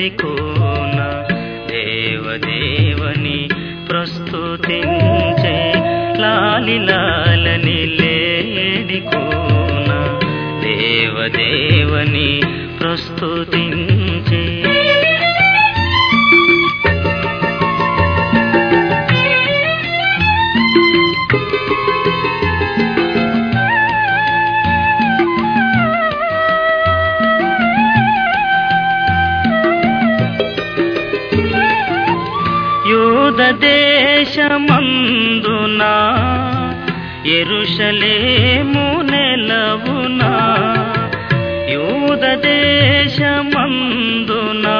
లేడికోన దేవదేవని ప్రస్తుతించే లాలి లాలని లేడికోన దేవదేవని ప్రస్తుతించే యూద దేశమందునా యెరూషలేము నెలవునా యూద దేశమందునా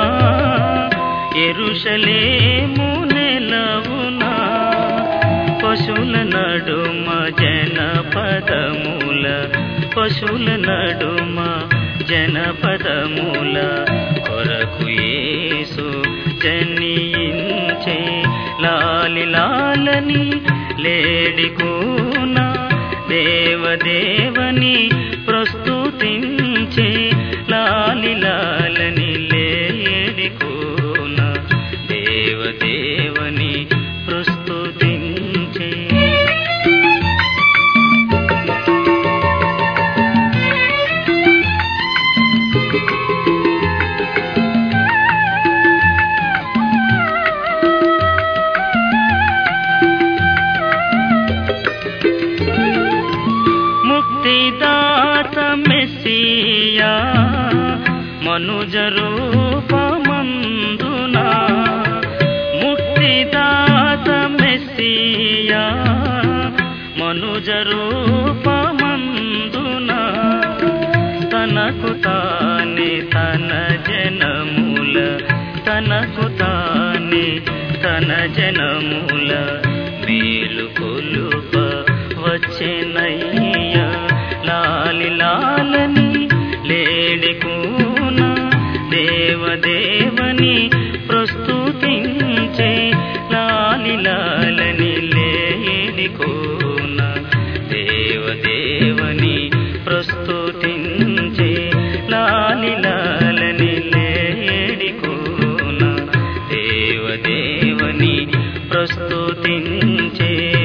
యెరూషలేము నెలవునా పశువుల నడుమ జనపదముల పశువుల నడుమ జనపదముల కొరకు యేసు జనించే లాలి లాలని లేడికోన దేవదేవని ప్రస్తుతించే లాలి లాలని లేడికోన దేవదేవని ప్రస్తుతించే ముక్తిదాత మెస్సియా మనుజ రూపమందునా ముక్తిదాత మెస్సియా మనుజ రూపమందునా తనకు తానే తన జనముల తనకు తానే తన జనముల మేలు కొలుప వచ్చెనయ్య లాలి లాలని లేడికోన దేవదేవని ప్రస్తుతించే లాలి లాలని లేడికోన దేవదేవని ప్రస్తుతించే లాలి లాలని లేడికోన దేవదేవని ప్రస్తుతించే